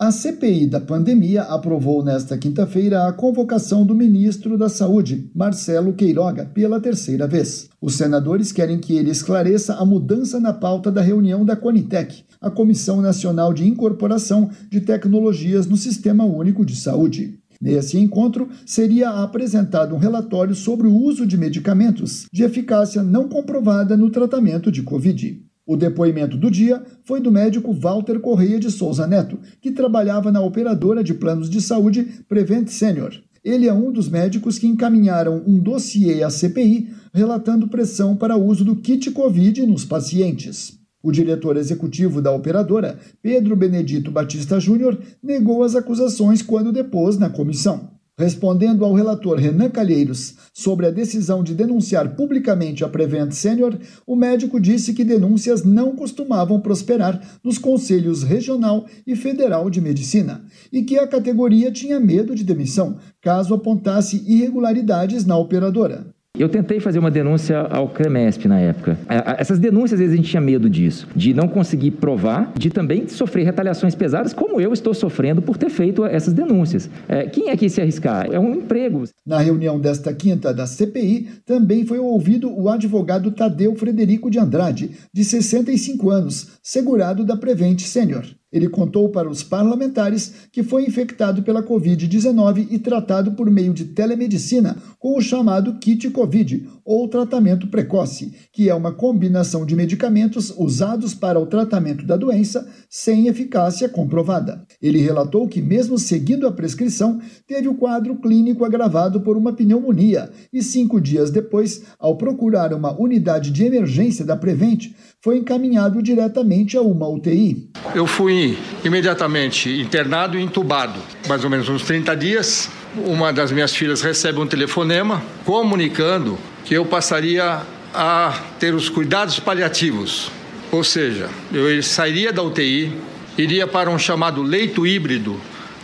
A CPI da pandemia aprovou nesta quinta-feira a convocação do ministro da Saúde, Marcelo Queiroga, pela terceira vez. Os senadores querem que ele esclareça a mudança na pauta da reunião da Conitec, a Comissão Nacional de Incorporação de Tecnologias no Sistema Único de Saúde. Nesse encontro, seria apresentado um relatório sobre o uso de medicamentos de eficácia não comprovada no tratamento de Covid. O depoimento do dia foi do médico Walter Correia de Souza Neto, que trabalhava na operadora de planos de saúde Prevent Senior. Ele é um dos médicos que encaminharam um dossiê à CPI relatando pressão para o uso do kit Covid nos pacientes. O diretor executivo da operadora, Pedro Benedito Batista Júnior, negou as acusações quando depôs na comissão. Respondendo ao relator Renan Calheiros sobre a decisão de denunciar publicamente a Prevent Senior, o médico disse que denúncias não costumavam prosperar nos conselhos regional e federal de medicina e que a categoria tinha medo de demissão caso apontasse irregularidades na operadora. Eu tentei fazer uma denúncia ao CREMESP na época. Essas denúncias, às vezes, a gente tinha medo disso, de não conseguir provar, de também sofrer retaliações pesadas, como eu estou sofrendo por ter feito essas denúncias. Quem é que ia se arriscar? É um emprego. Na reunião desta quinta da CPI, também foi ouvido o advogado Tadeu Frederico de Andrade, de 65 anos, segurado da Prevent Senior. Ele contou para os parlamentares que foi infectado pela Covid-19 e tratado por meio de telemedicina com o chamado kit Covid, ou tratamento precoce, que é uma combinação de medicamentos usados para o tratamento da doença sem eficácia comprovada. Ele relatou que, mesmo seguindo a prescrição, teve o quadro clínico agravado por uma pneumonia e 5 dias depois, ao procurar uma unidade de emergência da Prevent, foi encaminhado diretamente a uma UTI. Eu fui imediatamente internado e entubado, mais ou menos uns 30 dias. Uma das minhas filhas recebe um telefonema comunicando que eu passaria a ter os cuidados paliativos. Ou seja, eu sairia da UTI, iria para um chamado leito híbrido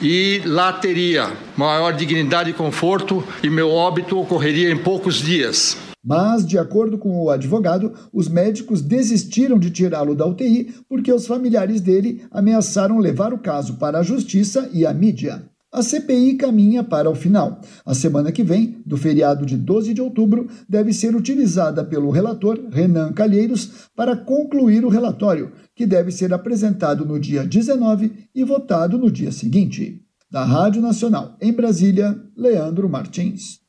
e lá teria maior dignidade e conforto e meu óbito ocorreria em poucos dias. Mas, de acordo com o advogado, os médicos desistiram de tirá-lo da UTI porque os familiares dele ameaçaram levar o caso para a justiça e a mídia. A CPI caminha para o final. A semana que vem, do feriado de 12 de outubro, deve ser utilizada pelo relator Renan Calheiros para concluir o relatório, que deve ser apresentado no dia 19 e votado no dia seguinte. Da Rádio Nacional, em Brasília, Leandro Martins.